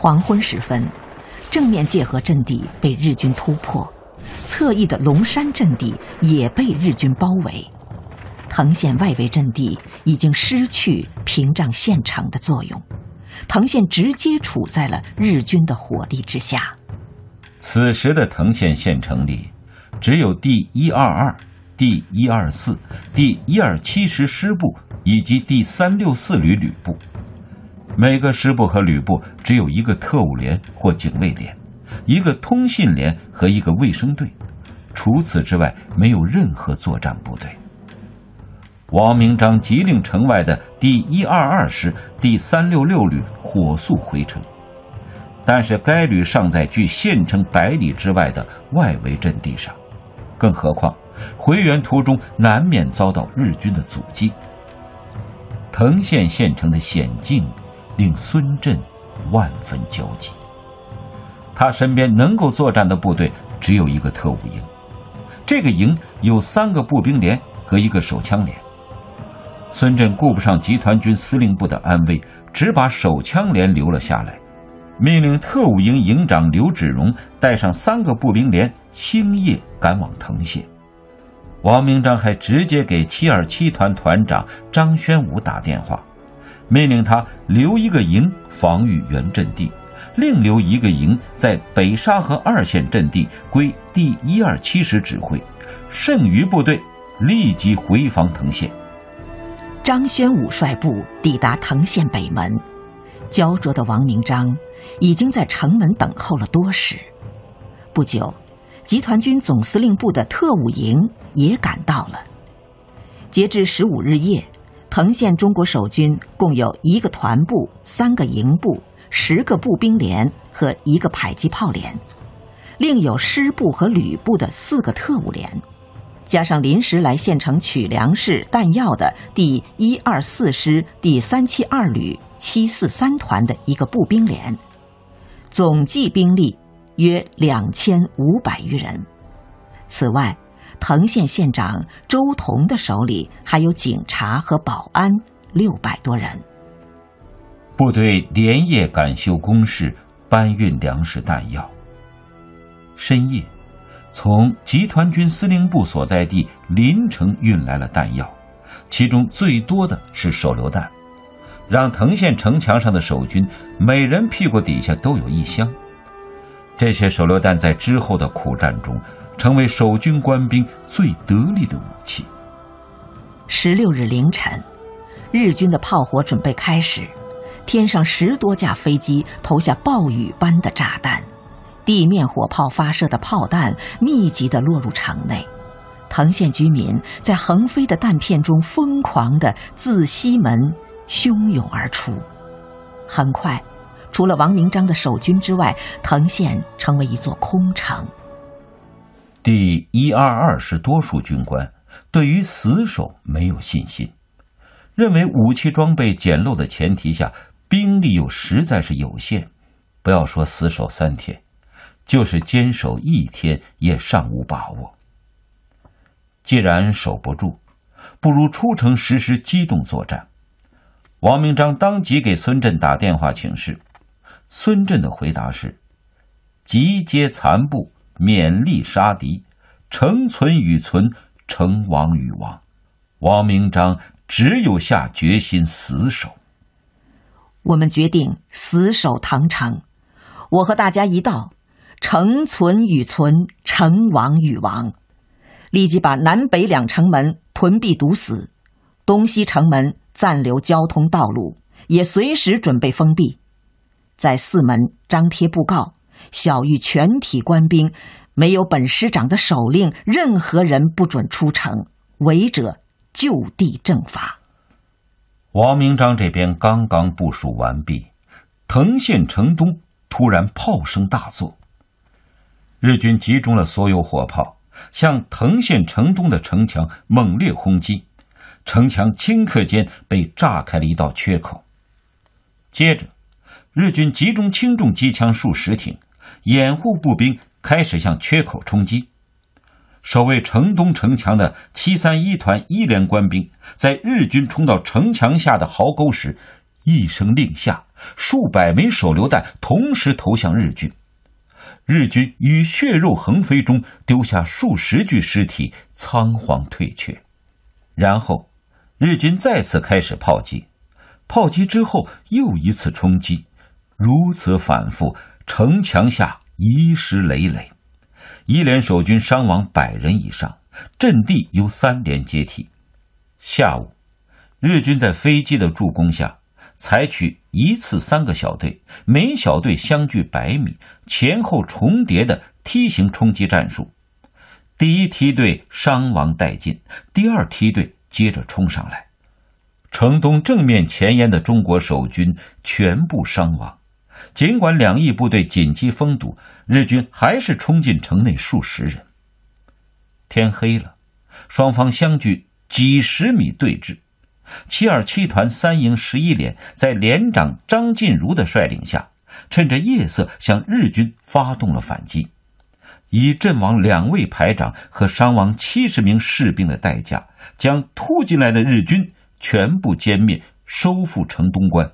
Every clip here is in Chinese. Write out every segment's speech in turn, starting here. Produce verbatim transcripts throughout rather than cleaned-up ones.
黄昏时分，正面界河阵地被日军突破，侧翼的龙山阵地也被日军包围。藤县外围阵地已经失去屏障县城的作用，藤县直接处在了日军的火力之下。 此时的藤县县城里，只有第一二二、第一二四、第一二七师师部以及第三六四旅旅部。每个师部和旅部只有一个特务连或警卫连，一个通信连和一个卫生队，除此之外没有任何作战部队。王明章急令城外的第一二二师、第三六六旅火速回城，但是该旅尚在距县城百里之外的外围阵地上，更何况回援途中难免遭到日军的阻击。藤县县城的险境令孙震万分焦急，他身边能够作战的部队只有一个特务营，这个营有三个步兵连和一个手枪连。孙震顾不上集团军司令部的安危，只把手枪连留了下来，命令特务营营长刘志荣带上三个步兵连星夜赶往藤县。王明章还直接给七二七团团长张宣武打电话，命令他留一个营防御原阵地，另留一个营在北沙河二线阵地归第一二七师指挥，剩余部队立即回防藤县。 张宣武率部抵达藤县北门，焦灼的王明章已经在城门等候了多时。不久，集团军总司令部的特务营也赶到了。截至十五日夜，藤县中国守军共有一个团部、三个营部、十个步兵连和一个迫击炮连，另有师部和旅部的四个特务连，加上临时来县城取粮食弹药的第一二四师第三七二旅七四三团的一个步兵连，总计兵力约两千五百余人。此外，藤县县长周同的手里还有警察和保安六百多人。 部队连夜赶修工事，搬运粮食弹药。深夜，从集团军司令部所在地临城运来了弹药，其中最多的是手榴弹，让藤县城墙上的守军每人屁股底下都有一箱。这些手榴弹在之后的苦战中成为守军官兵最得力的武器。 十六日凌晨，日军的炮火准备开始，天上十多架飞机投下暴雨般的炸弹，地面火炮发射的炮弹密集地落入城内。藤县居民在横飞的弹片中疯狂地自西门汹涌而出。很快，除了王明章的守军之外，藤县成为一座空城。 第一二二师多数军官对于死守没有信心，认为武器装备简陋的前提下，兵力又实在是有限，不要说死守三天，就是坚守一天也尚无把握。既然守不住，不如出城实施机动作战。王明章当即给孙震打电话请示，孙震的回答是：集结残部，勉力杀敌，城存与存，城亡与亡。王明章只有下决心死守。 我们决定死守藤城，我和大家一道，城存与存，城亡与亡。立即把南北两城门屯壁堵死，东西城门暂留交通道路，也随时准备封闭。在四门张贴布告，晓谕全体官兵，没有本师长的手令，任何人不准出城，违者就地正法。 王明章这边刚刚部署完毕，藤县城东突然炮声大作，日军集中了所有火炮，向藤县城东的城墙猛烈轰击，城墙顷刻间被炸开了一道缺口。接着，日军集中轻重机枪数十挺，掩护步兵开始向缺口冲击。守卫城东城墙的七三一团一连官兵在日军冲到城墙下的壕沟时， 一声令下，数百枚手榴弹同时投向日军。日军于血肉横飞中丢下数十具尸体，仓皇退却。然后日军再次开始炮击，炮击之后又一次冲击，如此反复，城墙下遗尸累累。一连守军伤亡百人以上，阵地由三连解体。下午，日军在飞机的助攻下，采取一次三个小队，每小队相距百米，前后重叠的梯形冲击战术。第一梯队伤亡殆尽，第二梯队接着冲上来。城东正面前沿的中国守军全部伤亡。尽管两翼部队紧急封堵，日军还是冲进城内数十人。天黑了，双方相距几十米对峙。七二七团三营十一连在连长张晋如的率领下，趁着夜色向日军发动了反击，以阵亡两位排长和伤亡七十名士兵的代价，将突进来的日军全部歼灭，收复城东关。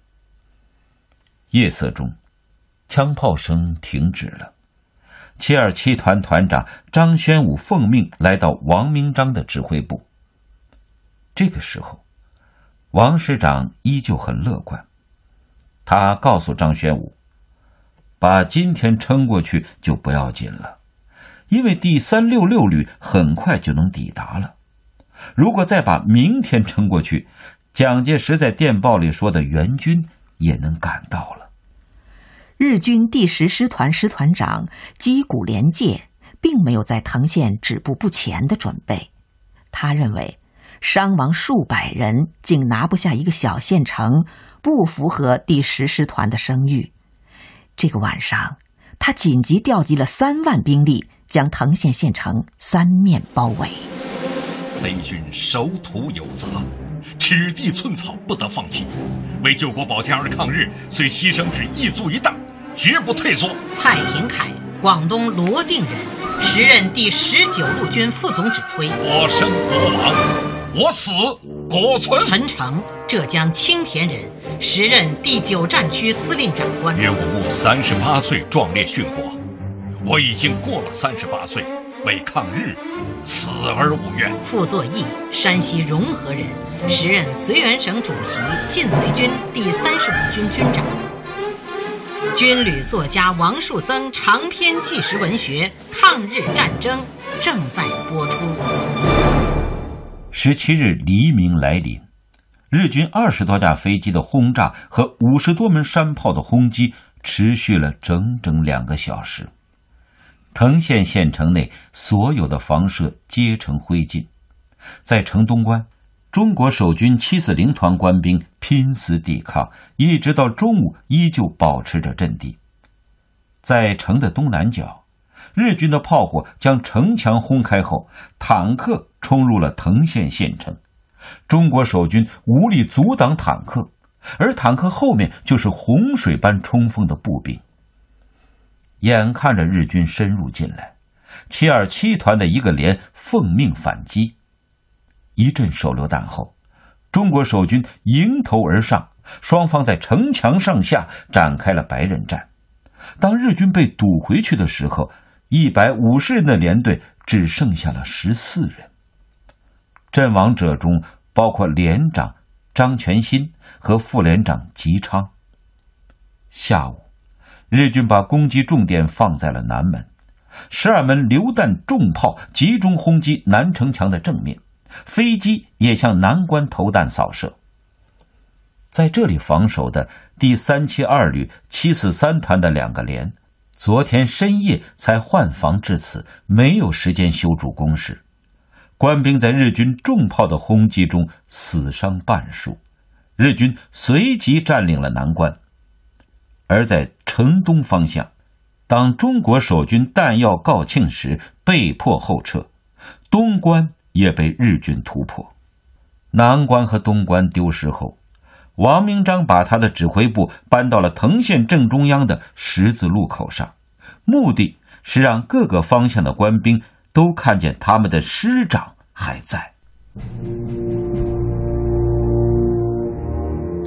夜色中，枪炮声停止了。七二七团团长张宣武奉命来到王明章的指挥部。这个时候，王师长依旧很乐观。他告诉张宣武，把今天撑过去就不要紧了，因为第三六六旅很快就能抵达了。如果再把明天撑过去，蒋介石在电报里说的援军也能赶到了。 日军第十师团师团长矶谷廉介并没有在藤县止步不前的准备。他认为伤亡数百人竟拿不下一个小县城，不符合第十师团的声誉。这个晚上，他紧急调集了三万兵力，将藤县县城三面包围。 贼军守土有责，尺地寸草不得放弃。为救国保家而抗日，虽牺牲至一卒一大，绝不退缩。 蔡廷锴，广东罗定人，时任第十九路军副总指挥。 我生国亡，我死国存。 陈诚，浙江青田人，时任第九战区司令长官。 岳武穆三十八岁壮烈殉国，我已经过了三十八岁，为抗日死而无怨。 傅作义，山西融合人，时任绥远省主席，晋绥军第三十五军军长。军旅作家王树增长篇纪实文学《抗日战争》正在播出。 十七日黎明来临，日军二十多架飞机的轰炸和五十多门山炮的轰击持续了整整两个小时。藤县县城内所有的房舍皆成灰烬。在城东关，中国守军七四零团官兵拼死抵抗，一直到中午依旧保持着阵地。在城的东南角，日军的炮火将城墙轰开后，坦克冲入了藤县县城。中国守军无力阻挡坦克，而坦克后面就是洪水般冲锋的步兵。眼看着日军深入进来，七二七团的一个连奉命反击。一阵手榴弹后，中国守军迎头而上，双方在城墙上下展开了白刃战。当日军被堵回去的时候，一百五十人的连队只剩下了十四人。阵亡者中包括连长张全新和副连长吉昌。下午，日军把攻击重点放在了南门，十二门榴弹重炮集中轰击南城墙的正面，飞机也向南关投弹扫射。在这里防守的第三七二旅七四三团的两个连，昨天深夜才换防至此，没有时间修筑工事。官兵在日军重炮的轰击中死伤半数，日军随即占领了南关。而在城东方向，当中国守军弹药告罄时，被迫后撤，东关也被日军突破。南关和东关丢失后，王明章把他的指挥部搬到了藤县正中央的十字路口上，目的是让各个方向的官兵都看见他们的师长还在。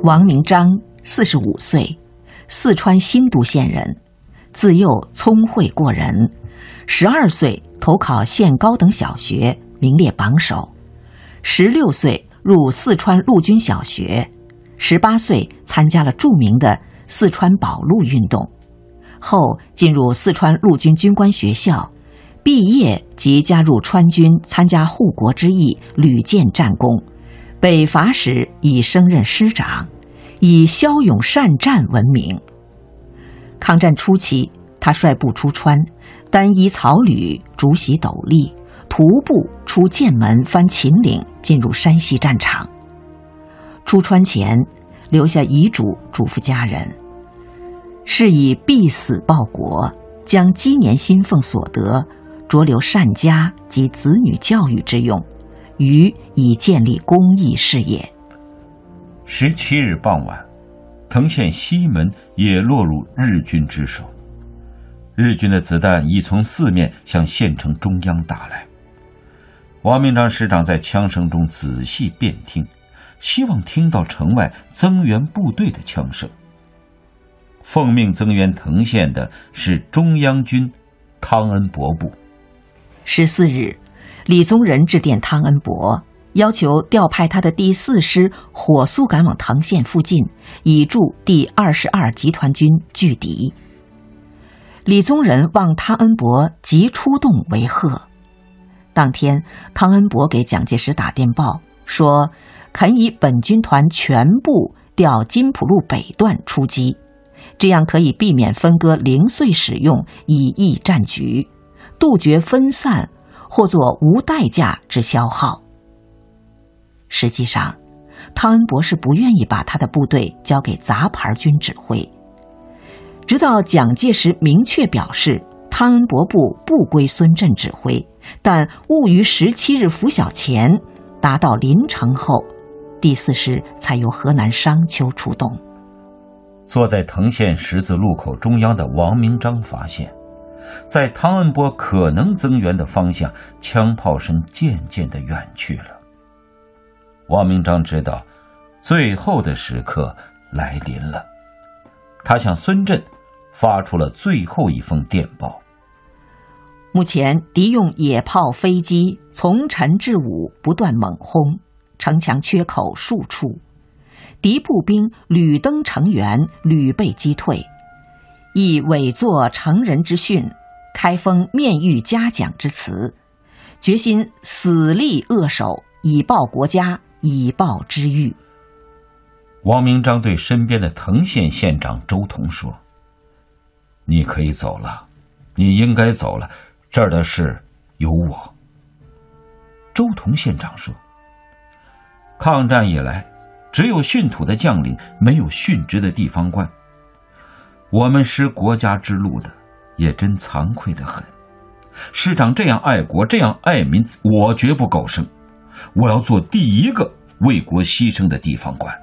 王明章，四十五岁，四川新都县人，自幼聪慧过人，十二岁投考县高等小学，名列榜首，十六岁入四川陆军小学，十八岁参加了著名的四川保路运动，后进入四川陆军军官学校，毕业即加入川军参加护国之役屡建战功，北伐时已升任师长，以骁勇善战闻名。抗战初期，他率部出川，单衣草履，竹席斗笠，徒步出剑门，翻秦岭，进入山西战场。出川前留下遗嘱嘱咐家人，是以必死报国，将积年薪俸所得着留善家及子女教育之用，于以建立公益事业。 十七日傍晚，藤县西门也落入日军之手。日军的子弹已从四面向县城中央打来。王明章师长在枪声中仔细辨听，希望听到城外增援部队的枪声。奉命增援藤县的是中央军汤恩伯部。 十四日，李宗仁致电汤恩伯，要求调派他的第四师火速赶往藤县附近，以助第二十二集团军拒敌。李宗仁望汤恩伯即出动为贺。当天，汤恩伯给蒋介石打电报说，肯以本军团全部调金浦路北段出击，这样可以避免分割零碎使用，以抑战局，杜绝分散或作无代价之消耗。实际上，汤恩伯是不愿意把他的部队交给杂牌军指挥。直到蒋介石明确表示汤恩伯部不归孙震指挥，但务于十七日拂晓前达到临城后，第四师才由河南商丘出动。 坐在藤县十字路口中央的王明章发现，在汤恩伯可能增援的方向，枪炮声渐渐地远去了。王明章知道最后的时刻来临了，他向孙震发出了最后一封电报。 目前敌用野炮飞机从晨至午不断猛轰，城墙缺口数处，敌步兵屡登城垣，屡被击退，亦伪作成人之训，开封面谕嘉奖之词，决心死力扼守，以报国家，以报之欲。 王明章对身边的藤县县长周同说，你可以走了，你应该走了，这儿的事有我。周同县长说，抗战以来，只有训土的将领，没有殉职的地方官。我们师国家之路的，也真惭愧得很。师长这样爱国，这样爱民，我绝不苟生。我要做第一个为国牺牲的地方官。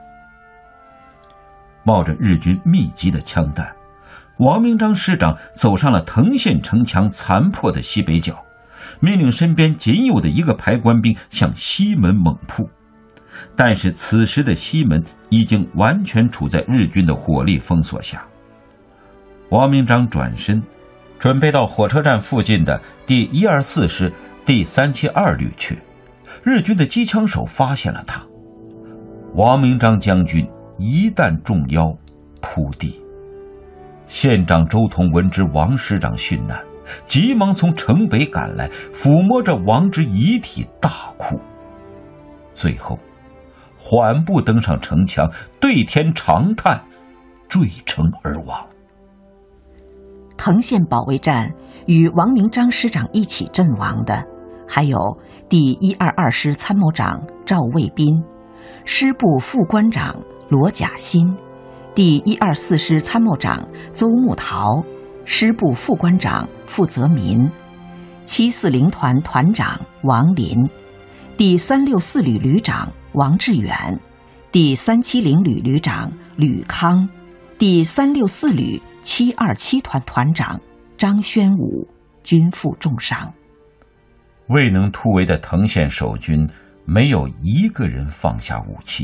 冒着日军密集的枪弹，王明章师长走上了藤县城墙残破的西北角，命令身边仅有的一个排官兵向西门猛扑。但是此时的西门已经完全处在日军的火力封锁下。王明章转身，准备到火车站附近的第一二四师第三七二旅去。日军的机枪手发现了他，王明章将军一旦中腰，扑地。县长周同闻知王师长殉难，急忙从城北赶来，抚摸着王之遗体大哭，最后缓步登上城墙，对天长叹，坠城而亡。 藤县保卫战与王明章师长一起阵亡的，还有第一二二师参谋长赵卫斌、师部副官长罗甲新、第一二四师参谋长邹木桃、师部副官长傅泽民、七四零团团长王林、第三六四旅旅长王志远、第三七零旅旅长吕康、第三六四旅七二七团团长张宣武均负重伤。 未能突围的藤县守军没有一个人放下武器，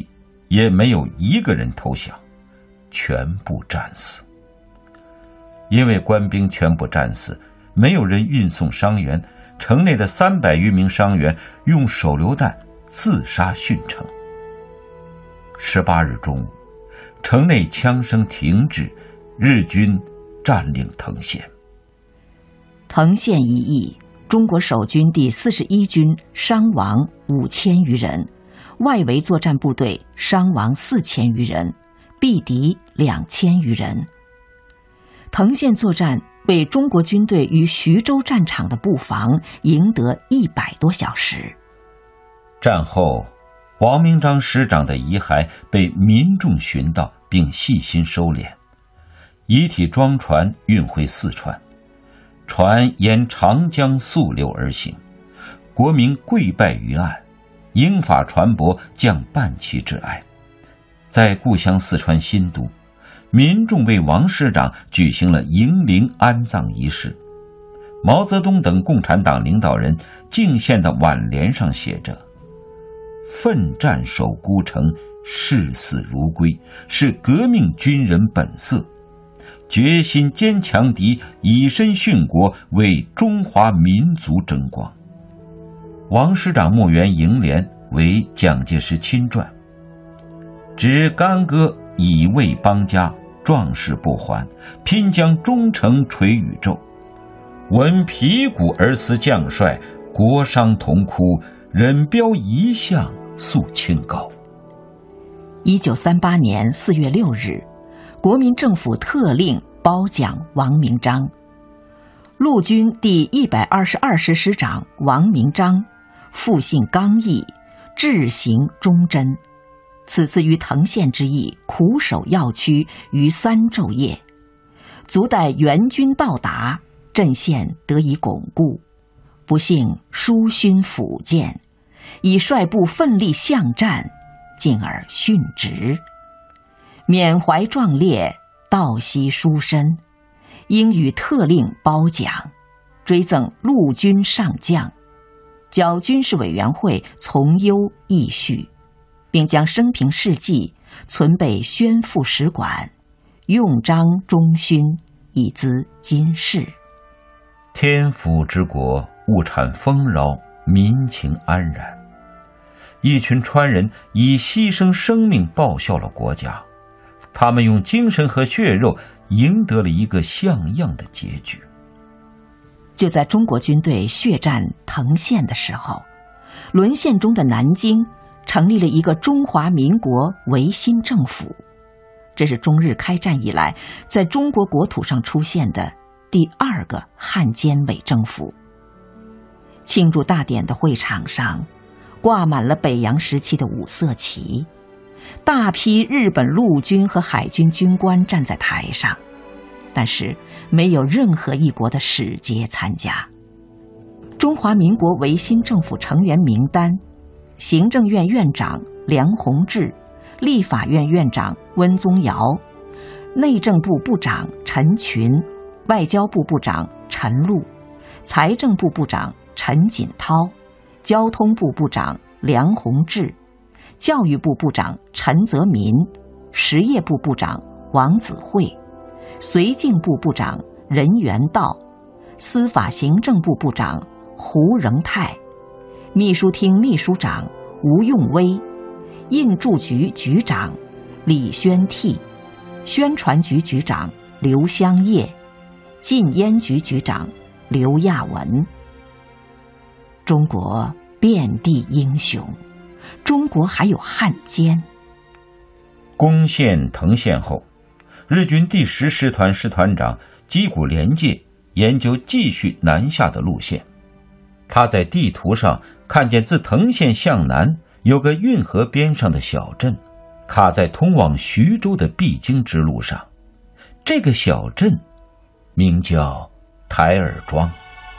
也没有一个人投降，全部战死。因为官兵全部战死，没有人运送伤员，城内的三百余名伤员用手榴弹自杀殉城。十八日中午，城内枪声停滞，日军占领藤县。 藤县一役，中国守军第四十一军伤亡五千余人，外围作战部队伤亡四千余人，毙敌两千余人。藤县作战为中国军队于徐州战场的布防赢得一百多小时。 战后，王明章师长的遗骸被民众寻到并细心收敛，遗体装船运回四川，船沿长江溯流而行，国民跪拜于岸，英法船舶降半旗致哀。在故乡四川新都，民众为王师长举行了迎灵安葬仪式。毛泽东等共产党领导人敬献的挽联上写着：奋战守孤城，视死如归，是革命军人本色，决心坚强敌，以身殉国，为中华民族争光。王师长墓园楹联为蒋介石亲传，执干戈以卫邦家，壮士不还，拼将忠诚垂宇宙。闻皮鼓而思将帅，国殇同哭，忍标一向肃清高。 一九三八年四月六日，国民政府特令褒奖王明章。陆军第一百二十二师师长王明章，复性刚毅，志行忠贞。此次于藤县之役苦守要区于三昼夜，足待援军到达，阵线得以巩固。不幸疏勋辅谏，以率部奋力向战，进而殉职。缅怀壮烈，道惜殊深，应予特令褒奖，追赠陆军上将，交军事委员会从优议叙，并将生平事迹存备宣复使馆，用章中勋，以资今世。 天府之国，物产丰饶，民情安然。一群川人以牺牲生命报效了国家，他们用精神和血肉赢得了一个像样的结局。 就在中国军队血战藤县的时候，沦陷中的南京成立了一个中华民国维新政府，这是中日开战以来在中国国土上出现的第二个汉奸伪政府。庆祝大典的会场上挂满了北洋时期的五色旗，大批日本陆军和海军军官站在台上，但是没有任何一国的使节参加。中华民国维新政府成员名单：行政院院长梁鸿志，立法院院长温宗尧，内政部部长陈群，外交部部长陈露，财政部部长陈锦涛，交通部部长梁鸿志，教育部部长陈泽民，实业部部长王子惠，绥靖部部长任元道，司法行政部部长胡仁泰，秘书厅秘书长吴用威，印铸局局长李宣替，宣传局局长刘香业，禁烟局局长刘亚文。中国遍地英雄，中国还有汉奸。 攻陷藤县后，日军第十师团师团长矶谷廉介研究继续南下的路线。他在地图上看见自藤县向南有个运河边上的小镇，卡在通往徐州的必经之路上。这个小镇名叫台儿庄。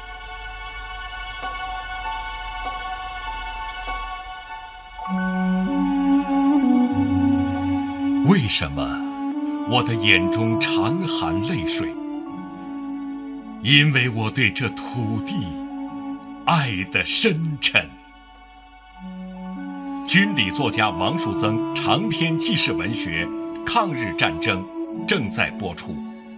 为什么我的眼中常含泪水？因为我对这土地爱得深沉。 军旅作家王树增长篇纪实文学《抗日战争》正在播出。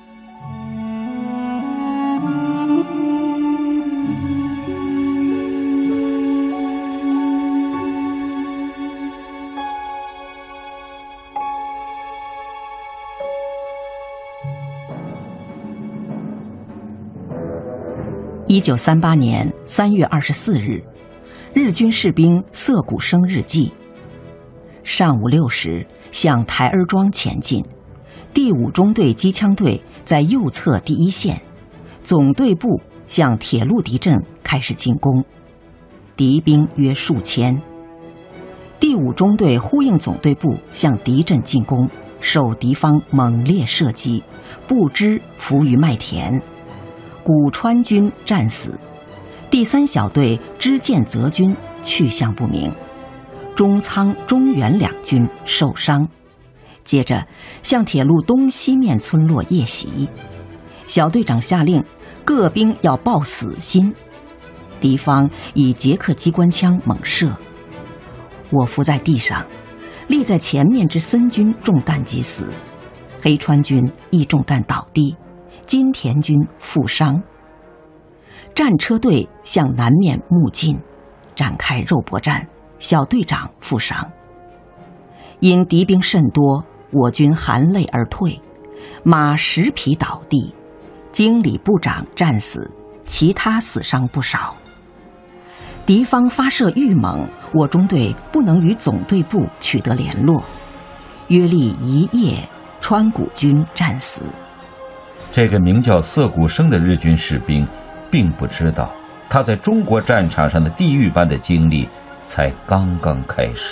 一九三八年三月二十四日，日军士兵涩谷生日记。上午六时向台儿庄前进，第五中队机枪队在右侧第一线，总队部向铁路敌阵开始进攻，敌兵约数千。第五中队呼应总队部向敌阵进攻，受敌方猛烈射击，不知伏于麦田。古川军战死，第三小队支建泽军去向不明，中仓、中原两军受伤。接着向铁路东西面村落夜袭，小队长下令各兵要报死心。敌方以捷克机关枪猛射，我伏在地上，立在前面之森军中弹即死，黑川军亦中弹倒地，金田军负伤。战车队向南面幕进，展开肉搏战，小队长负伤。因敌兵甚多，我军含泪而退，马十匹倒地，经理部长战死，其他死伤不少。敌方发射愈猛，我中队不能与总队部取得联络，约历一夜，川谷军战死。 这个名叫涩谷生的日军士兵并不知道，他在中国战场上的地狱般的经历才刚刚开始。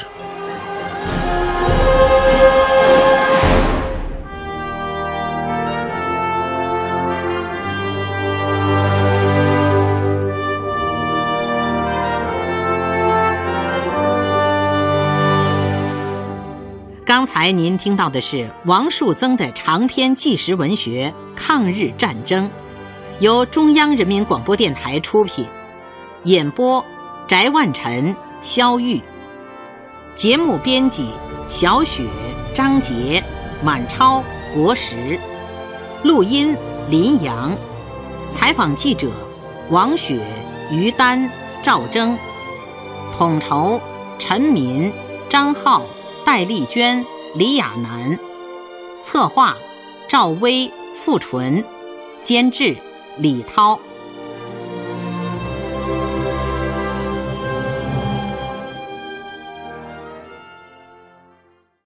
刚才您听到的是王树增的长篇纪实文学《抗日战争》，由中央人民广播电台出品，演播翟万晨、肖玉，节目编辑小雪、张杰、满超、国实，录音林阳，采访记者王雪、于丹、赵征，统筹陈民、张浩、戴丽娟、李亚楠，策划赵薇、付纯，监制李涛。